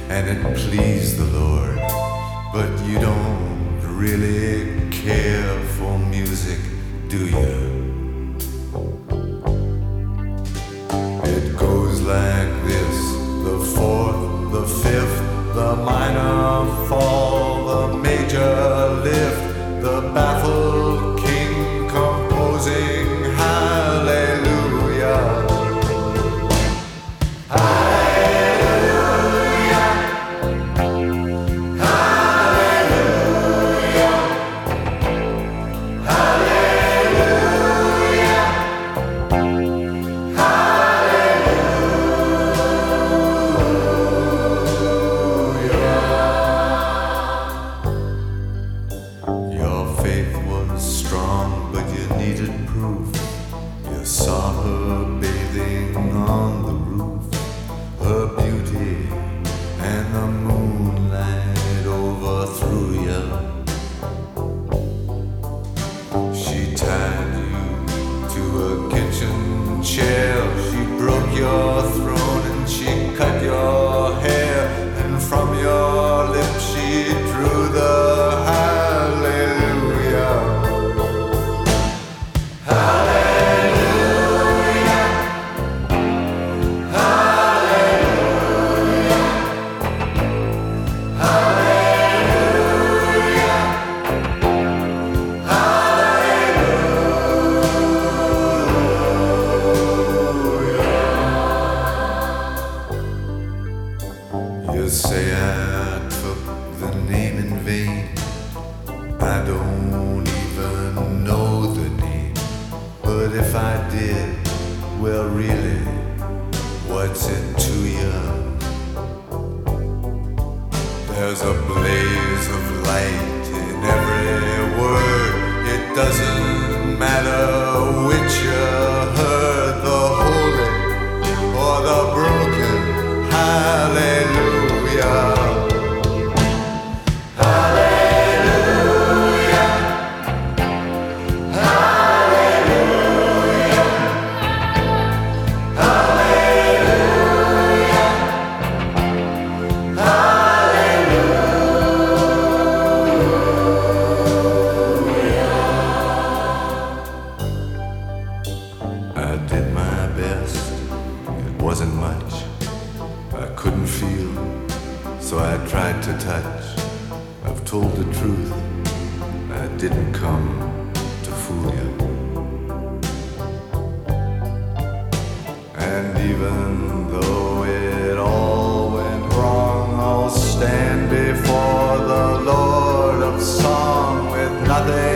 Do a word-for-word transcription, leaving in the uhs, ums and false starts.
and it pleased the Lord. But you don't really care for music, do you? It goes like this: the fourth, the fifth, the minor fall, the major lift, the baffled king composing hallelujah. Hallelujah. Hallelujah. Hallelujah. Your faith was strong, but you needed proof. You saw her bathing on the roof, her beauty and the moonlight overthrew you. She tied you to a kitchen chair, she broke your throne and she cut your hair, and from your lips she drew the hallelujah. Hallelujah. Hallelujah. Hallelujah. Hallelujah. You say I took the name in vain. I don't even know the name. But if I did, well really, what's it to you? There's a blaze of light in every word. It doesn't matter which you heard, the holy or the broken hallelujah. Hallelujah. Hallelujah. Hallelujah. Hallelujah. I did my best. It wasn't much. I couldn't feel, so I tried to touch. I've told the truth. I didn't come to fool you. And even though it all went wrong, I'll stand before the Lord of Song with nothing